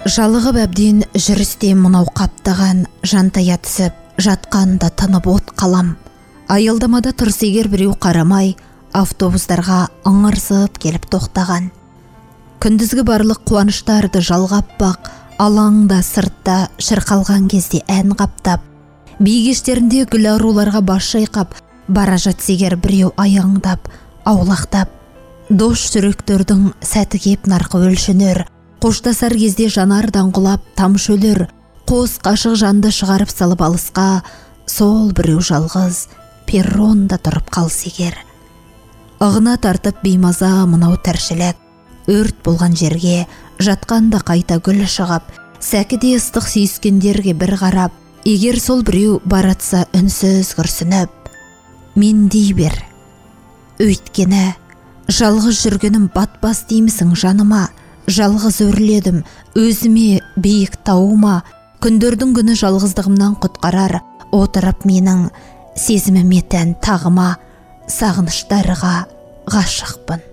Жалығып әбден жүрісте мынау қаптаған, жантая түсіп, жатқанда тынып от қалам. Аялдамада тұрс егер біреу қарамай, автобустарға ыңырсып келіп тоқтаған. Күндізгі барлық қуаныштарды жалғап бақ, алаңда сыртта шырқалған кезде ән қаптап, бейгештерінде гүл аруларға бас шайқап, бара жатсегер біреу аяңдап, аулақтап. Дос жүректердің сәті кеп нарқы өлшінер, қоштасар кезде жанар даңғылап тамшы өлер, қос қашық жанды шығарып салып алысқа, сол біреу жалғыз перронда тұрып қалса егер. Ығына тартып беймаза мынау тіршілік, өрт болған жерге жатқанда қайта гүл шығып, сәкіде ыстық сүйіскендерге бір қарап, егер сол біреу баратса үнсіз күрсініп, мен дей бер. Өйткені жалғыз жүргенім батпас деймісің жаныма, жалғыз өрледім өзіме биік тауыма, күндердің күні жалғыздығымнан құтқарар, отырып менің сезіміме тән тағыма, сағыныштарға ғашықпын.